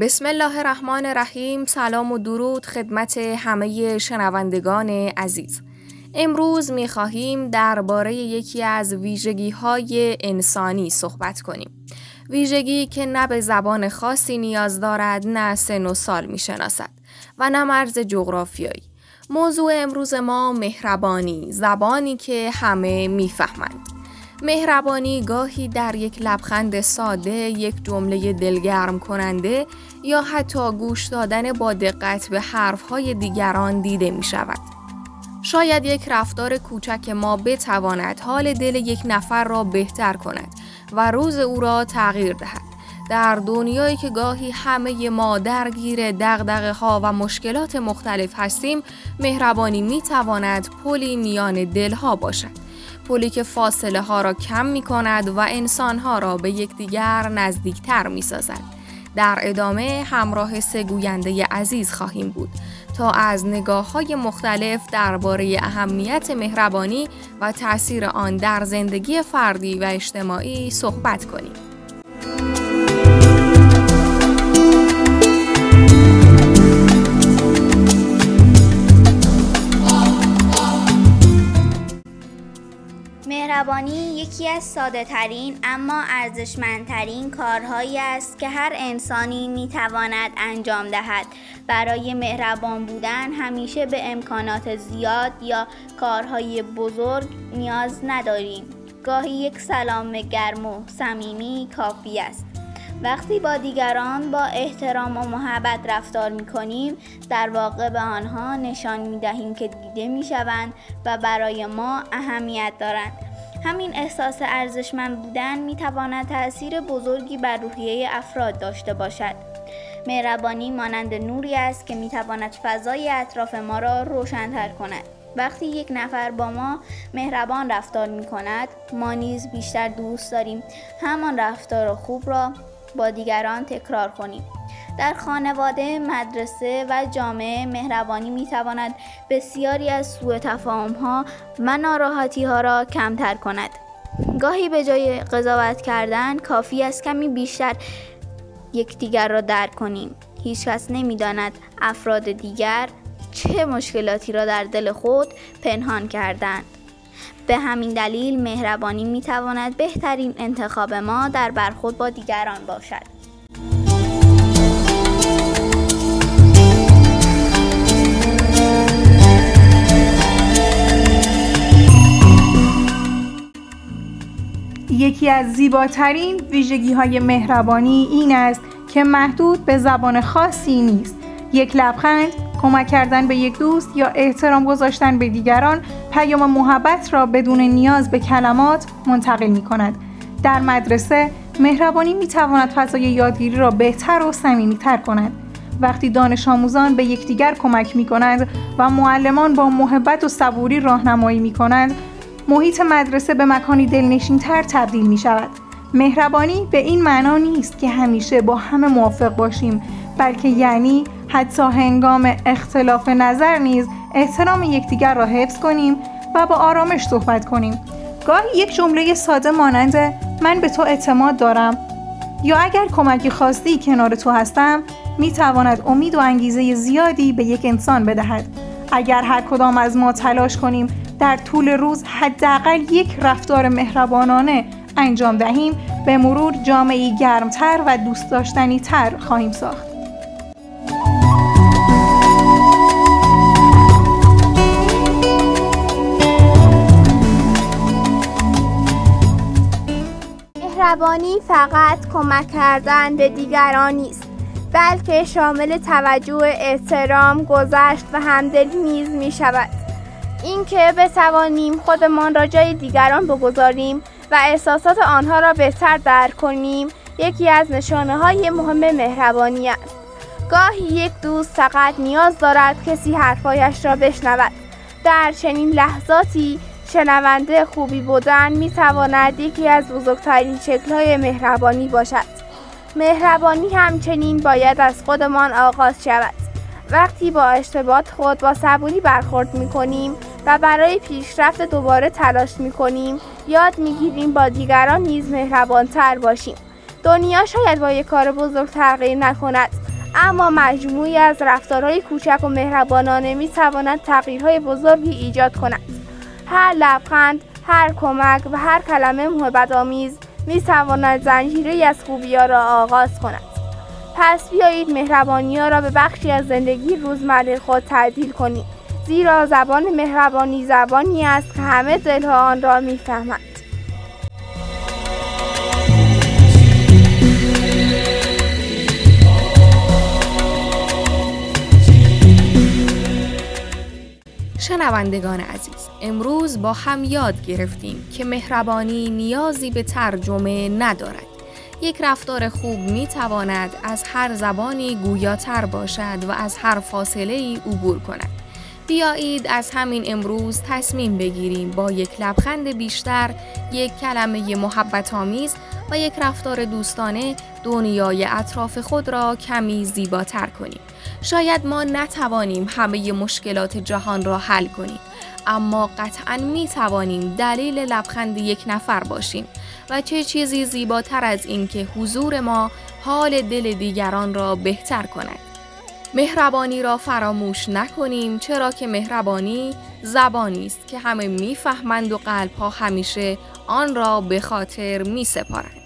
بسم الله الرحمن الرحیم. سلام و درود خدمت همه شنوندگان عزیز. امروز می‌خواهیم درباره یکی از ویژگی‌های انسانی صحبت کنیم. ویژگی که نه به زبان خاصی نیاز دارد، نه سن و سال می‌شناسد و نه مرز جغرافیایی. موضوع امروز ما مهربانی، زبانی که همه می‌فهمند. مهربانی گاهی در یک لبخند ساده، یک جمله دلگرم کننده یا حتی گوش دادن با دقت به حرفهای دیگران دیده می شود. شاید یک رفتار کوچک ما بتواند حال دل یک نفر را بهتر کند و روز او را تغییر دهد. در دنیایی که گاهی همه ما درگیر دغدغه‌ها و مشکلات مختلف هستیم، مهربانی می تواند پلی میان دلها باشد. پلی که فاصله ها را کم می کند و انسان ها را به یکدیگر نزدیکتر می سازد. در ادامه همراه سه گوینده عزیز خواهیم بود تا از نگاه های مختلف درباره اهمیت مهربانی و تأثیر آن در زندگی فردی و اجتماعی صحبت کنیم. مهربانی یکی از ساده ترین اما ارزشمندترین کارهایی است که هر انسانی میتواند انجام دهد. برای مهربان بودن همیشه به امکانات زیاد یا کارهای بزرگ نیاز نداریم. گاهی یک سلام گرم و صمیمی کافی است. وقتی با دیگران با احترام و محبت رفتار می‌کنیم، در واقع به آنها نشان می‌دهیم که دیده می‌شوند و برای ما اهمیت دارند. همین احساس ارزشمند بودن می‌تواند تأثیر بزرگی بر روحیه افراد داشته باشد. مهربانی مانند نوری است که می‌تواند فضای اطراف ما را روشن‌تر کند. وقتی یک نفر با ما مهربان رفتار می‌کند، ما نیز بیشتر دوست داریم همان رفتار خوب را با دیگران تکرار کنیم. در خانواده، مدرسه و جامعه مهربانی میتواند بسیاری از سوء تفاهم‌ها و ناراحتی‌ها را کمتر کند. گاهی به جای قضاوت کردن کافی است کمی بیشتر یکدیگر را درک کنیم. هیچ کس نمی‌داند افراد دیگر چه مشکلاتی را در دل خود پنهان کردند. به همین دلیل مهربانی میتواند بهترین انتخاب ما در برخورد با دیگران باشد. یکی از زیباترین ویژگی‌های مهربانی این است که محدود به زبان خاصی نیست. یک لبخند، کمک کردن به یک دوست یا احترام گذاشتن به دیگران پیام محبت را بدون نیاز به کلمات منتقل می‌کند. در مدرسه مهربانی می‌تواند فضای یادگیری را بهتر و صمیمی‌تر کند. وقتی دانش آموزان به یکدیگر کمک می‌کنند و معلمان با محبت و صبوری راهنمایی می‌کنند، محیط مدرسه به مکانی دلنشین‌تر تبدیل می‌شود. مهربانی به این معنا نیست که همیشه با همه موافق باشیم، بلکه یعنی حتی هنگام اختلاف نظر نیز احترام یکدیگر را حفظ کنیم و با آرامش صحبت کنیم. گاهی یک جمله ساده مانند من به تو اعتماد دارم یا اگر کمکی خواستی کنار تو هستم میتواند امید و انگیزه زیادی به یک انسان بدهد. اگر هر کدام از ما تلاش کنیم در طول روز حداقل یک رفتار مهربانانه انجام دهیم، به مرور جامعه‌ای گرمتر و دوست داشتنی تر خواهیم ساخت. مهربانی فقط کمک کردن به دیگران نیست، بلکه شامل توجه، احترام، گذشت و همدلی نیز می شود. اینکه بتوانیم خودمان را جای دیگران بگذاریم و احساسات آنها را بهتر درک کنیم، یکی از نشانه‌های مهم مهربانی است. گاهی یک دوست فقط نیاز دارد کسی حرفایش را بشنود. در چنین لحظاتی شنونده خوبی بودن میتواند یکی از بزرگترین شکل‌های مهربانی باشد. مهربانی همچنین باید از خودمان آغاز شود. وقتی با اشتباهات خود با صبوری برخورد می‌کنیم و برای پیشرفت دوباره تلاش می‌کنیم، یاد می‌گیریم با دیگران نیز مهربان‌تر باشیم. دنیا شاید با یک کار بزرگ تغییر نکند، اما مجموعی از رفتارهای کوچک و مهربانانه می‌تواند تغییرهای بزرگی ایجاد کند. هر لبخند، هر کمک و هر کلمه محبت‌آمیز می‌تواند زنجیره‌ای از خوبی‌ها را آغاز کند. پس بیایید مهربانی‌ها را به بخشی از زندگی روزمره خود تبدیل کنیم، زیرا زبان مهربانی زبانی است که همه دل‌ها آن را می‌فهمند. شنوندگان عزیز، امروز با هم یاد گرفتیم که مهربانی نیازی به ترجمه ندارد. یک رفتار خوب می تواند از هر زبانی گویاتر باشد و از هر فاصله‌ای عبور کند. بیایید از همین امروز تصمیم بگیریم با یک لبخند بیشتر، یک کلمه محبت‌آمیز و یک رفتار دوستانه دنیای اطراف خود را کمی زیباتر کنیم. شاید ما نتوانیم همه مشکلات جهان را حل کنیم، اما قطعاً می توانیم دلیل لبخند یک نفر باشیم و چه چیزی زیباتر از این که حضور ما حال دل دیگران را بهتر کند. مهربانی را فراموش نکنیم، چرا که مهربانی زبانی است که همه میفهمند و قلب‌ها همیشه آن را به خاطر می‌سپارند.